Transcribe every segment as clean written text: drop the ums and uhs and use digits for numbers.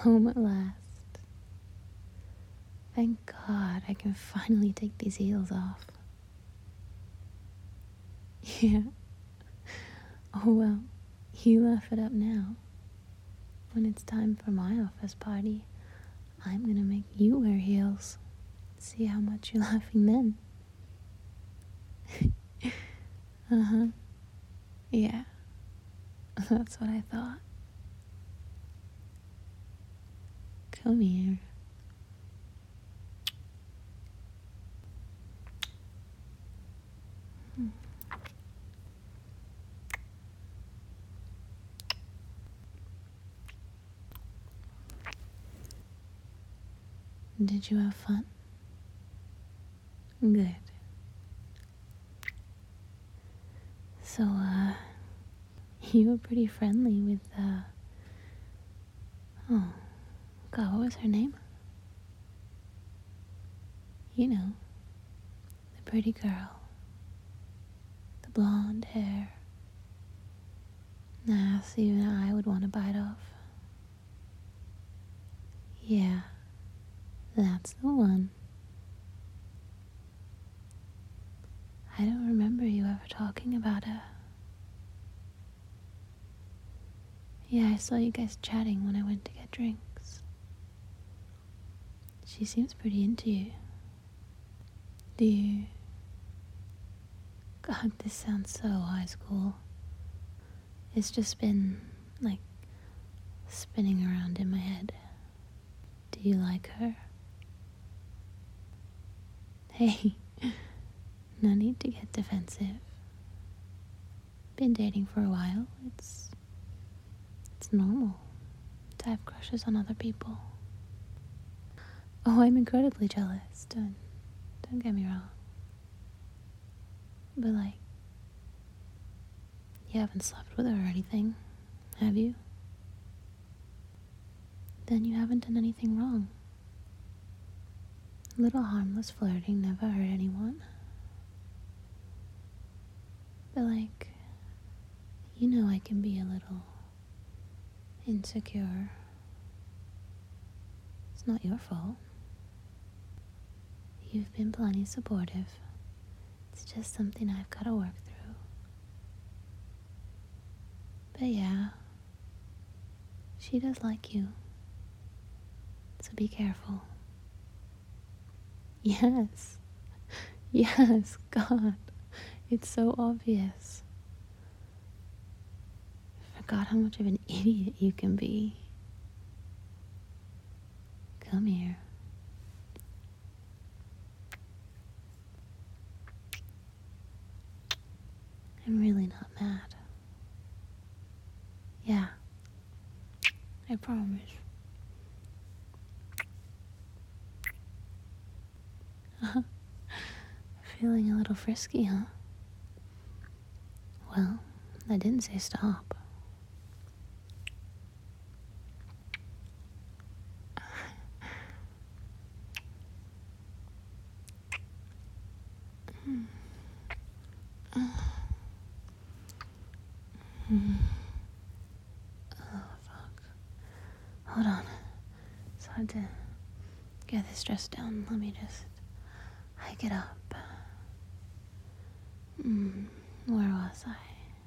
home at last. Thank God I can finally take these heels off. Yeah. Oh well, you laugh it up now. When it's time for my office party, I'm gonna make you wear heels. See how much you're laughing then. Uh-huh. Yeah. That's what I thought. Come here. Did you have fun? Good. So, you were pretty friendly with, oh, God, what was her name? You know, the pretty girl. The blonde hair. Nah, so even I would want to bite off. Yeah, that's the one. I don't remember you ever talking about her. Yeah, I saw you guys chatting when I went to get drinks. She seems pretty into you. Do you... God, this sounds so high school. It's just been, like, spinning around in my head. Do you like her? Hey, no need to get defensive. Been dating for a while. It's normal to have crushes on other people. Oh, I'm incredibly jealous. Don't get me wrong. But like, you haven't slept with her or anything, have you? Then you haven't done anything wrong. A little harmless flirting never hurt anyone. But like, you know I can be a little insecure. It's not your fault. You've been plenty supportive. It's just something I've got to work through. But yeah, she does like you. So be careful. Yes. Yes, God. It's so obvious. I forgot how much of an idiot you can be. Come here. I'm really not mad. Yeah. I promise. Feeling a little frisky, huh? Well, I didn't say stop. Oh, fuck. Hold on. It's hard to get this dress down. Let me just hike it up. Where was I?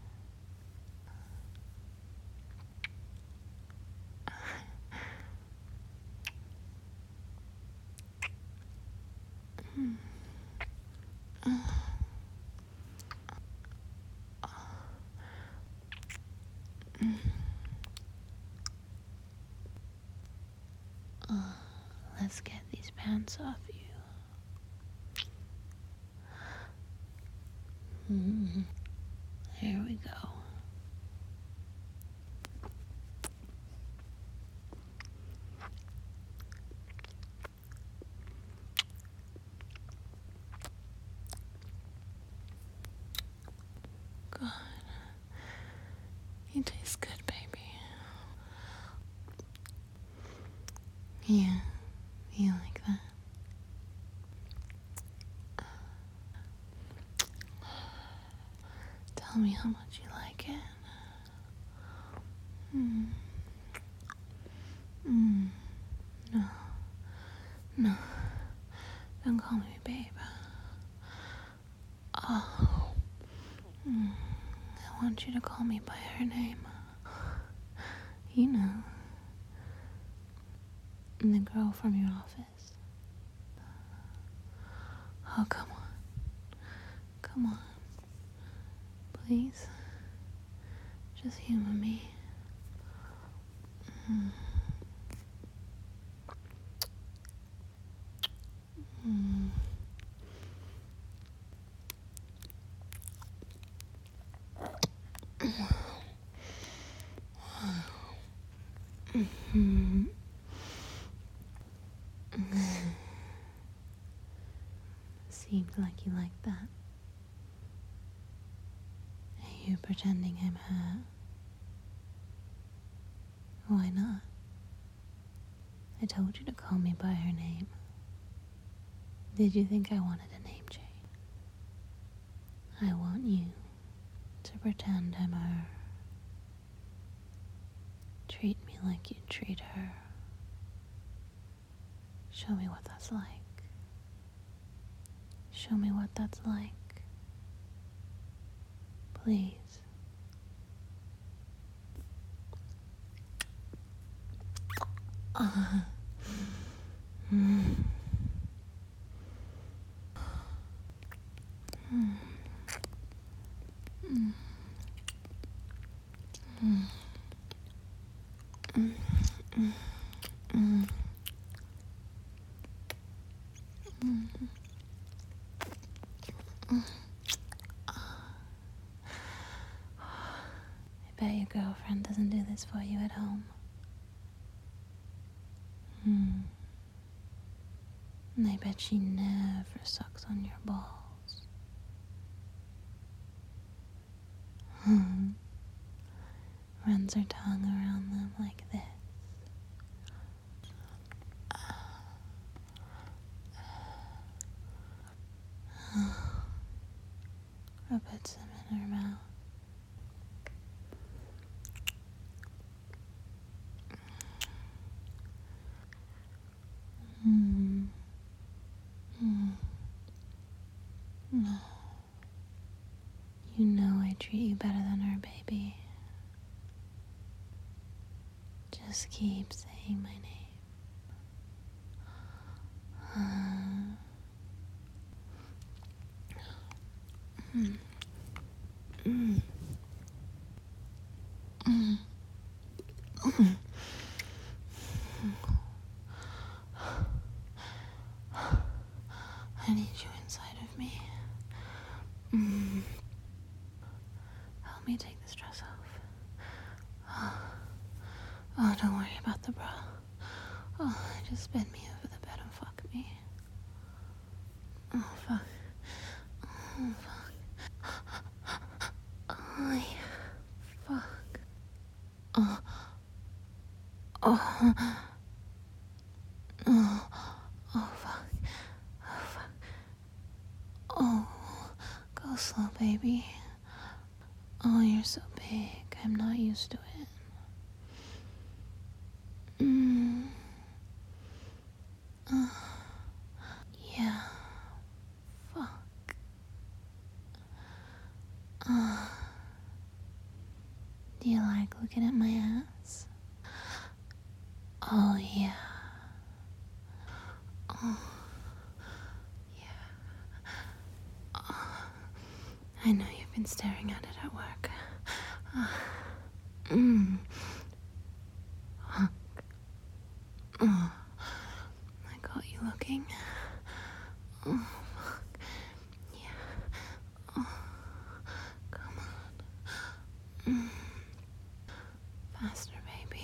Let's get these pants off you. There we go. God, you taste good, baby. Yeah, you like that? Tell me how much you like it. want you to call me by her name. You know. The girl from your office. Oh, come on. Come on. Please. Just humor me. Mm. Mm. Mm. Seems like you like that. Are you pretending I'm her? Why not? I told you to call me by her name. Did you think I wanted a name change? I want you to pretend I'm her. Treat me like you treat her. Show me what that's like. Show me what that's like. Please. Mm. Mm. Mm. Mm. Mm. Mm. Mm. Mm. I bet your girlfriend doesn't do this for you at home. And I bet she never sucks on your balls. Runs her tongue around them like this. Or puts them in her mouth. Mm. Mm. No. You know I treat you better than her, baby. Just keep saying my name. Mm. Mm. Mm. Mm. I need you inside of me. Help me take this dress off. Oh, don't worry about the bra. Oh, just bend me over the bed and fuck me. Oh, fuck. Oh, fuck. Oh, fuck. Oh. Oh. Oh. Oh, fuck. Oh, fuck. Oh. Go slow, baby. Oh, you're so big. I'm not used to it. Yeah. Fuck. Do you like looking at my ass? Oh, yeah. Oh, yeah. Oh, I know you've been staring at it at work. Oh, I got you looking. Oh, fuck. Yeah. Oh, come on. Faster, baby.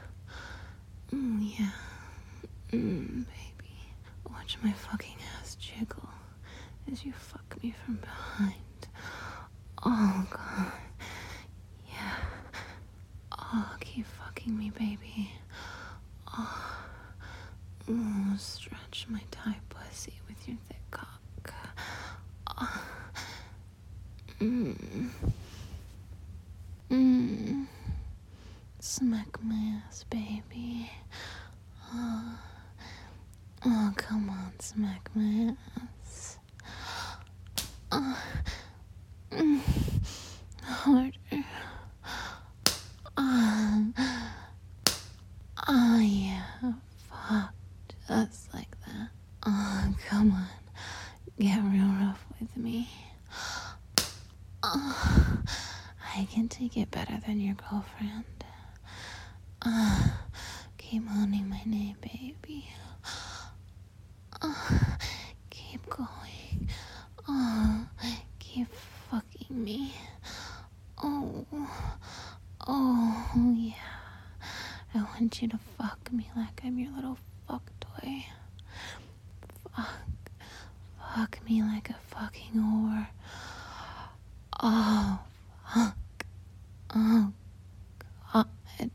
Yeah. Baby. Watch my fucking ass jiggle as you fuck me from behind. Oh, God. Yeah. Oh, keep fucking me, baby. Oh, stretch my tight pussy with your thick cock. Oh. Smack my ass, baby. Oh, come on, smack my ass. Harder. make it better than your girlfriend. Keep moaning my name, baby. Keep going. Keep fucking me. Oh, yeah. I want you to fuck me like I'm your little fuck toy. Fuck me like a fucking whore. Oh, fuck. Oh, God.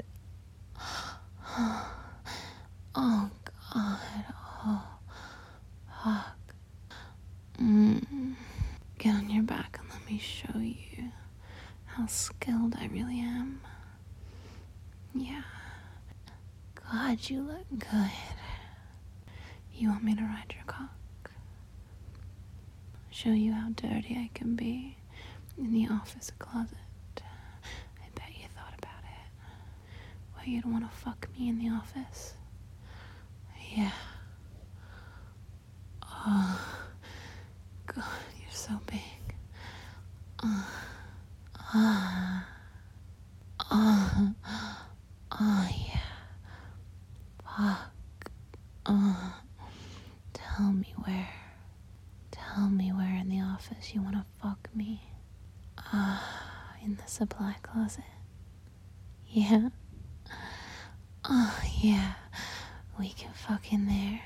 Oh, God. Oh, fuck. Get on your back and let me show you how skilled I really am. Yeah. God, you look good. You want me to ride your cock? Show you how dirty I can be in the office closet. I bet you thought about it. Why you'd want to fuck me in the office? Yeah. Oh, God, you're so big. Yeah. Fuck. Tell me where. Tell me where in the office you want to fuck me. In the supply closet. Yeah. Yeah. We can fuck in there.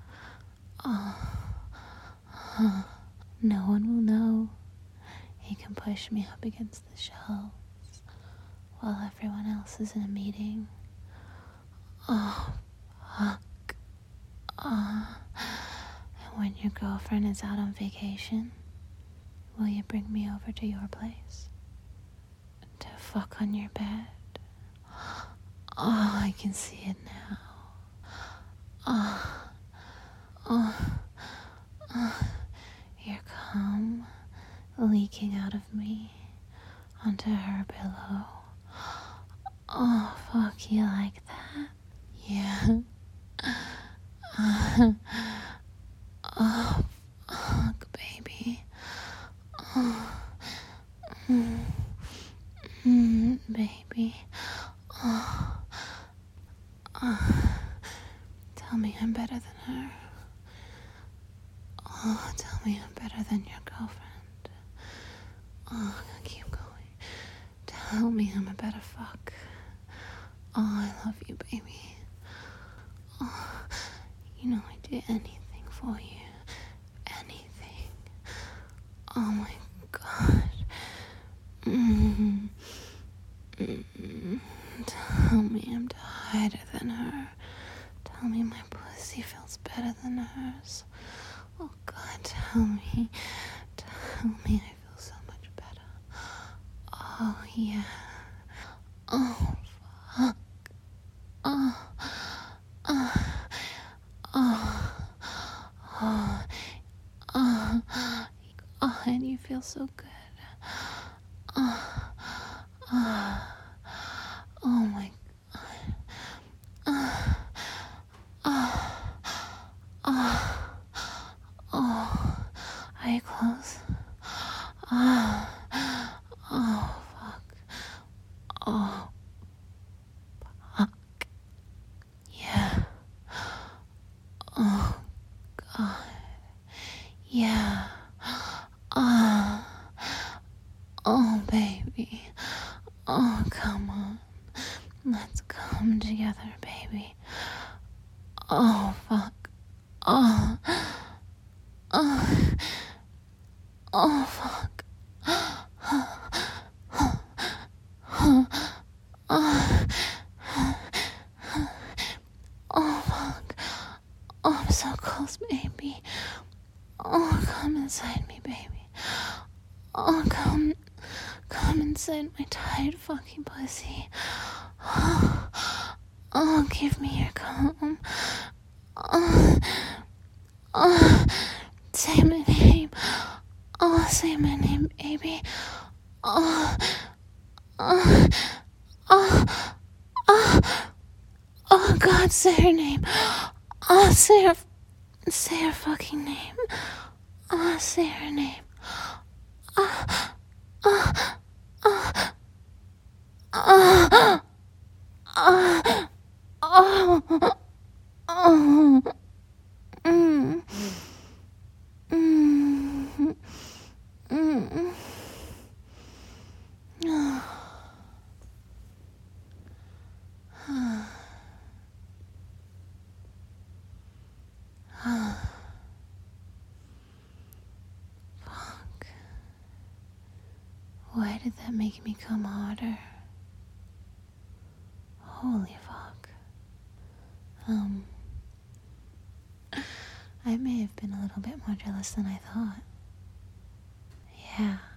No one will know. You can push me up against the shelves while everyone else is in a meeting. Oh, fuck. And when your girlfriend is out on vacation, will you bring me over to your place to fuck on your bed? Oh, I can see it now. Your cum leaking out of me onto her pillow. Oh, fuck, you like that? Yeah. Oh, fuck, baby. Baby. Tell me I'm better than her. Oh, tell me I'm better than your girlfriend. Oh, keep going. Tell me I'm a better fuck. Oh, I love you, baby. Oh, you know I'd do anything for you. Anything. Oh my God. Tell me I'm tighter than her. Tell me my pussy feels better than hers. Oh God, tell me I feel so much better. Oh yeah. Oh fuck. And you feel so good. Oh my Are you close? Oh fuck. Oh fuck. Yeah. Oh God. Yeah. Oh baby. Oh come on. Let's come together, baby. Oh fuck. Oh fuck. Oh fuck. Oh, I'm so close, baby. Oh, come inside me, baby. Oh, come inside my tight fucking pussy. Oh, give me your cum. Say my name. Oh, say my name, baby. Oh, God, say her name. Oh, say her fucking name. Oh, say her name. Uh, uh, oh, oh, mm, mm, mm. Fuck. Why did that make me come harder? Holy fuck. I may have been a little bit more jealous than I thought. Yeah.